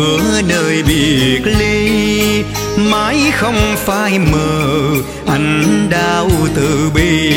bữa nơi biệt ly, mãi không phai mờ anh đau từ bi.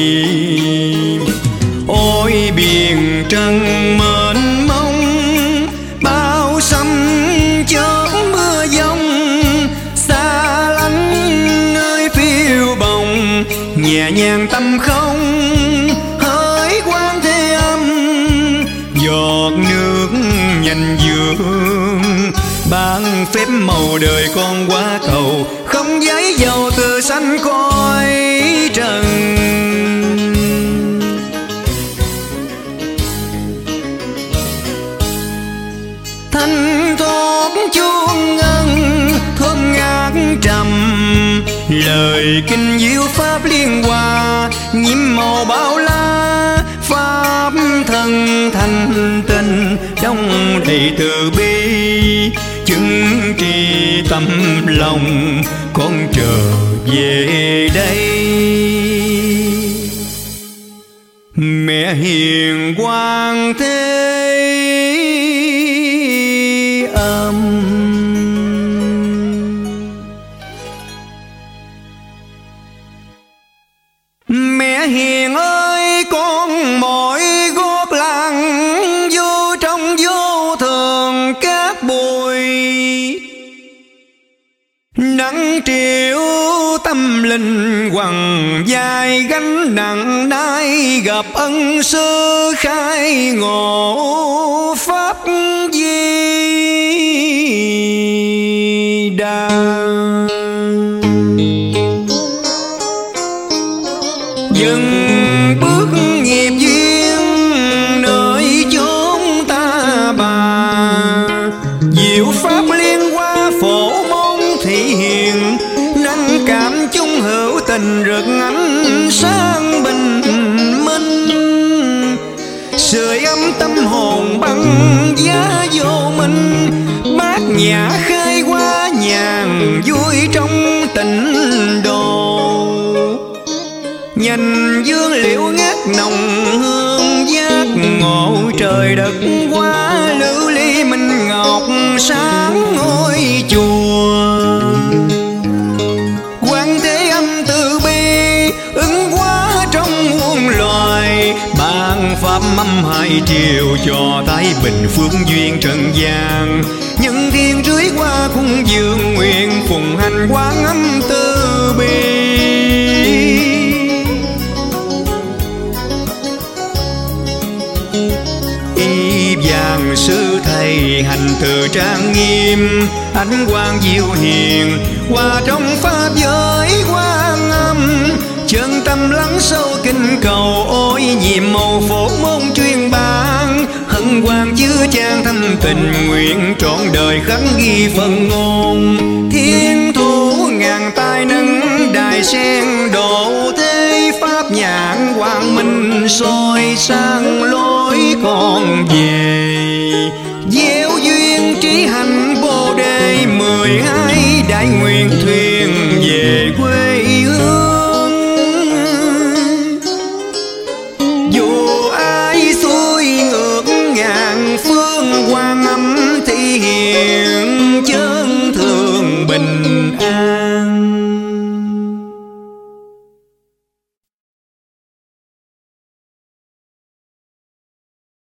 Ôi biển trần mênh mông, bao xăm chớp mưa giông, xa lánh nơi phiêu bồng, nhẹ nhàng tâm không hỡi Quan Thế Âm. Giọt nước nhanh dương ban phép màu đời con qua cầu, không giấy dầu từ xanh cõi trần. Thanh thoát chuông ngân thơm ngát trầm, lời kinh diệu pháp liên hoa nhiễm màu bao la. Pháp thân thanh tinh đông đầy từ bi, chứng tri tâm lòng con trở về đây. Mẹ hiền Quan Thế Âm. Mẹ hiền ơi, con mỏi gót lặng vô trong vô thường cát bụi, nắng triều tâm linh quằn vai gánh nặng. Nay gặp ân sư khai ngộ pháp Di Đà. Dừng bước nghiệp duyên nơi chốn ta bà, diệu pháp liên hoa phổ môn thị hiền, năng cảm chung hữu tình rực ánh sáng bình minh. Sưởi ấm tâm hồn băng giá vô minh, bát nhã khai hoa nhàn vui trong tịnh độ. Nhành dương liễu ngát nồng hương giác ngộ, trời đất qua lưu ly minh ngọc sáng ngôi chùa. Quan Thế Âm từ bi ứng hóa trong muôn loài, ban pháp âm hai triều cho thái bình phương duyên trần gian. Nhân thiên rưới qua cung dương nguyện phụng hành Quan Âm từ bi. Vàng sư thầy hành từ trang nghiêm, ánh quang diệu hiền hòa trong pháp giới Quan Âm. Chân tâm lắng sâu kinh cầu, ôi nhiệm màu phổ môn truyền ban. Hân hoan chứa chan thanh tình, nguyện trọn đời khắc ghi phần ngôn. Thiên thủ ngàn tay nâng đài sen độ thế, pháp nhãn quang minh soi sang lối con về. Gieo